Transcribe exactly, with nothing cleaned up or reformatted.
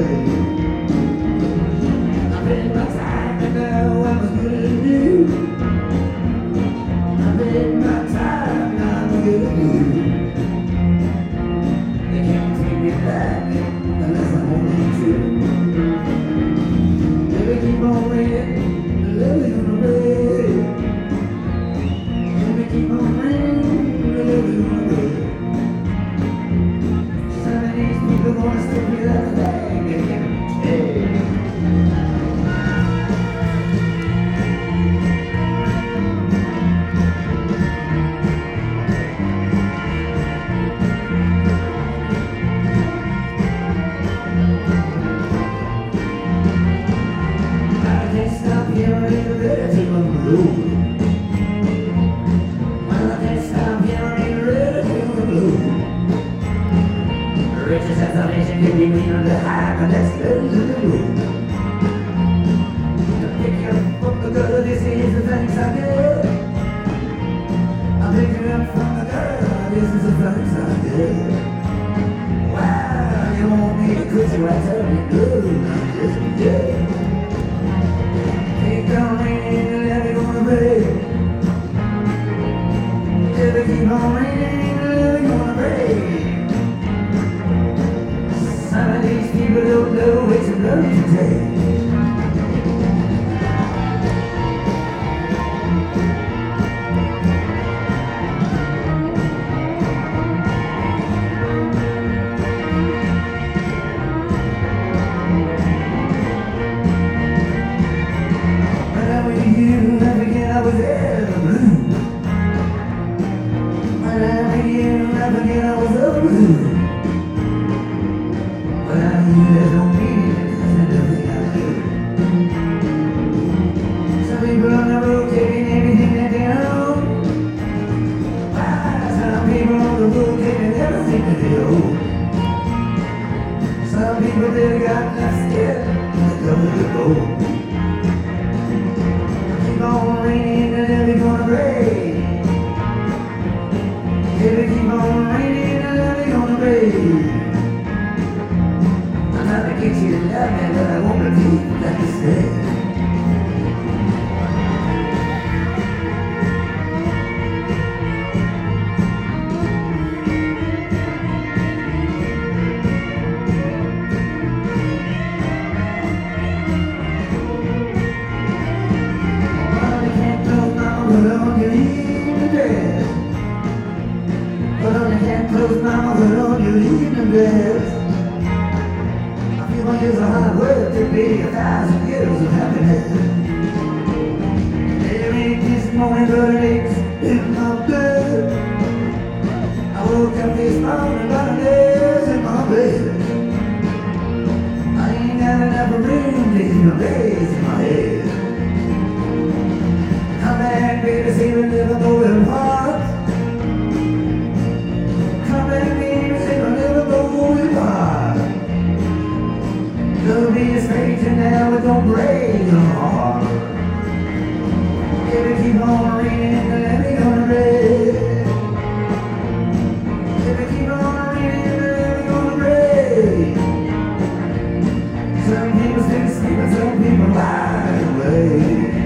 I've been my time and now I'm as good as new. I've been my time and I'm as good as new. They can't take me back unless I want them to. They keep on ringing, the lily on the way. They keep on ringing, the lily on the way. Some of these people gonna stick me that thing again. Hey. Riches as a nation can be mean on the high, but that's the end of the road. Pick you up from the gutter, this is the thanks I get. I pick you up from the gutter, this is the thanks I get. Wow, you want me to quit you right tell me good, I'm just dead. Keep on raining, the levee gonna break. If it keep on raining, the levee gonna break. Some of these people don't know which road to take. When I was you, never again I was ever blue. When I was you, never again I was ever blue. There's no meaning in everything I do. Some people on the road taking everything that they own. Wow, some people on the road taking everything that they own. Some people really got enough skin to cover the gold. Keep on raining and then we're gonna break. If we keep on raining and then we're gonna break. I'm trying to get you to love me, but I won't repeat like you said. Well, you can't close, mama, put on your evening dress. Put on your can't close, mama, put on your evening dress. One years of hard work to be a thousand years of happiness. There ain't this morning but it aches in my blood. I woke up this morning but it is in my bed. I ain't got enough room to keep my days in my head. Come back, baby, see me never going apart. Come back, baby, see me never going apart. Don't be a stranger now, it don't break your heart. If it keep on raining, the levee gonna break. If it keep on raining, the levee gonna break. Some people still sleep and some people lie awake.